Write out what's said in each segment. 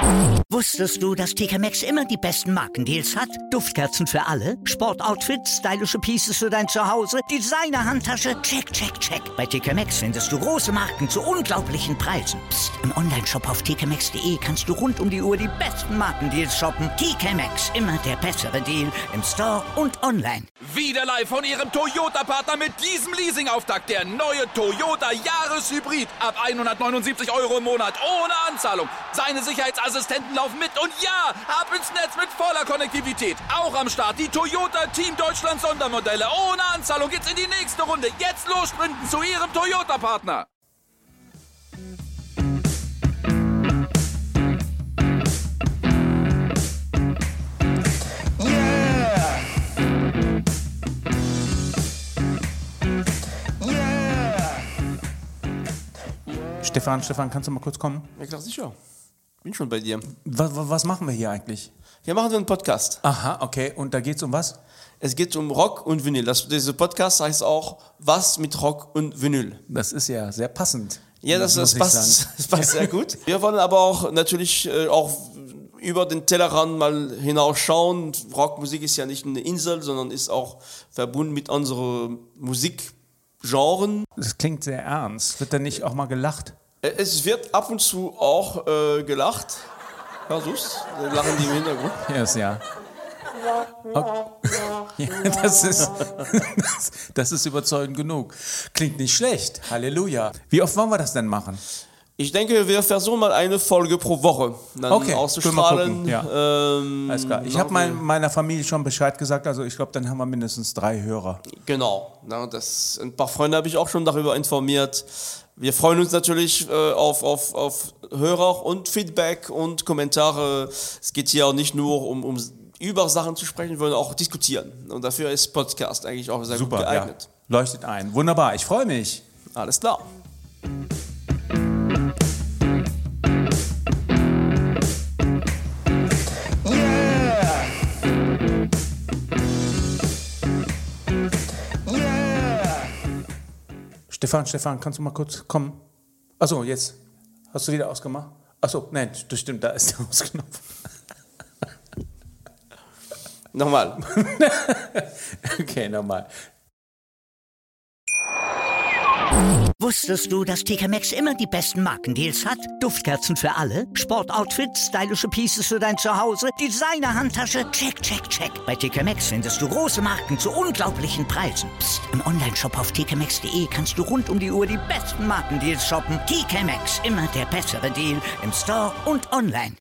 Wusstest du, dass TK Maxx immer die besten Markendeals hat? Duftkerzen für alle, Sportoutfits, stylische Pieces für dein Zuhause, Designer-Handtasche, check, check, check. Bei TK Maxx findest du große Marken zu unglaublichen Preisen. Psst. Im Onlineshop auf tkmaxx.de kannst du rund um die Uhr die besten Markendeals shoppen. TK Maxx, immer der bessere Deal im Store und online. Wieder live von Ihrem Toyota-Partner mit diesem Leasing-Auftakt. Der neue Toyota Jahreshybrid. Ab 179 € im Monat. Ohne Anzahlung. Seine Sicherheitsassistenten laufen mit. Und ja, ab ins Netz mit voller Konnektivität. Auch am Start die Toyota Team Deutschland Sondermodelle. Ohne Anzahlung geht's in die nächste Runde. Jetzt los sprinten zu Ihrem Toyota-Partner. Stefan, kannst du mal kurz kommen? Ja, klar, sicher. Bin schon bei dir. Was machen wir hier eigentlich? Hier machen wir einen Podcast. Aha, okay. Und da geht's um was? Es geht um Rock und Vinyl. Dieser Podcast heißt auch Was mit Rock und Vinyl. Das ist ja sehr passend. Ja, das passt sehr gut. Wir wollen aber auch natürlich auch über den Tellerrand mal hinausschauen. Rockmusik ist ja nicht eine Insel, sondern ist auch verbunden mit unseren Musikgenren. Das klingt sehr ernst. Wird da nicht auch mal gelacht? Es wird ab und zu auch gelacht. Hörst du's? Lachen die im Hintergrund. Ja. Okay. Ja, das ist überzeugend genug. Klingt nicht schlecht. Halleluja. Wie oft wollen wir das denn machen? Ich denke, wir versuchen mal eine Folge pro Woche dann auszustrahlen. Ja. Alles klar. Ich habe meiner Familie schon Bescheid gesagt, also ich glaube, dann haben wir mindestens 3 Hörer. Genau. Ein paar Freunde habe ich auch schon darüber informiert. Wir freuen uns natürlich auf Hörer und Feedback und Kommentare. Es geht hier auch nicht nur um über Sachen zu sprechen, wir wollen auch diskutieren. Und dafür ist Podcast eigentlich auch sehr gut geeignet. Ja. Leuchtet ein. Wunderbar, ich freue mich. Alles klar. Stefan, kannst du mal kurz kommen? Achso, jetzt. Hast du wieder ausgemacht? Achso, nein, das stimmt, da ist der Ausknopf. Nochmal. Okay, nochmal. Wusstest du, dass TK Maxx immer die besten Markendeals hat? Duftkerzen für alle, Sportoutfits, stylische Pieces für dein Zuhause, Designer-Handtasche, check, check, check. Bei TK Maxx findest du große Marken zu unglaublichen Preisen. Psst. Im Onlineshop auf tkmaxx.de kannst du rund um die Uhr die besten Markendeals shoppen. TK Maxx, immer der bessere Deal im Store und online.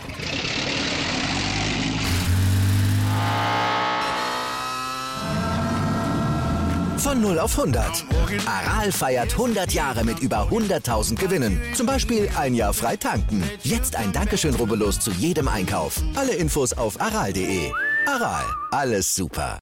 Von 0 auf 100. Aral feiert 100 Jahre mit über 100.000 Gewinnen. Zum Beispiel ein Jahr frei tanken. Jetzt ein Dankeschön, rubbellos zu jedem Einkauf. Alle Infos auf aral.de. Aral, alles super.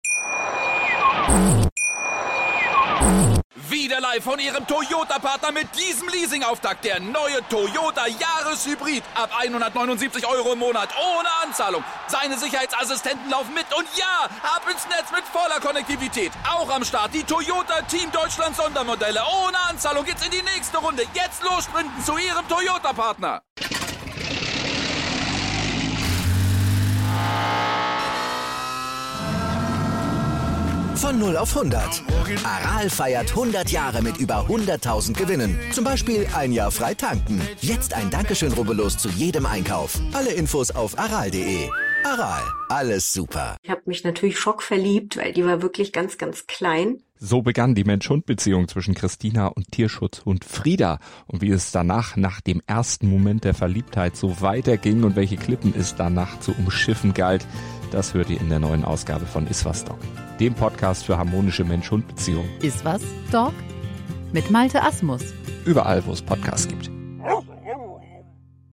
Wieder live von Ihrem Toyota-Partner mit diesem Leasing-Auftakt. Der neue Toyota Jahreshybrid. Ab 179 € im Monat. Ohne Anzahlung. Seine Sicherheitsassistenten laufen mit. Und ja, ab ins Netz mit voller Konnektivität. Auch am Start die Toyota Team Deutschland Sondermodelle. Ohne Anzahlung geht's in die nächste Runde. Jetzt los sprinten zu Ihrem Toyota-Partner. Von 0 auf 100. Aral feiert 100 Jahre mit über 100.000 Gewinnen. Zum Beispiel ein Jahr frei tanken. Jetzt ein Dankeschön, rubbellos zu jedem Einkauf. Alle Infos auf aral.de. Aral, alles super. Ich habe mich natürlich schockverliebt, weil die war wirklich ganz, ganz klein. So begann die Mensch-Hund-Beziehung zwischen Christina und Tierschutzhund Frieda. Und wie es danach, nach dem ersten Moment der Verliebtheit, so weiterging und welche Klippen es danach zu umschiffen galt, das hört ihr in der neuen Ausgabe von Iswas Dog, dem Podcast für harmonische Mensch-Hund-Beziehungen. Iswas Dog mit Malte Asmus. Überall, wo es Podcasts gibt.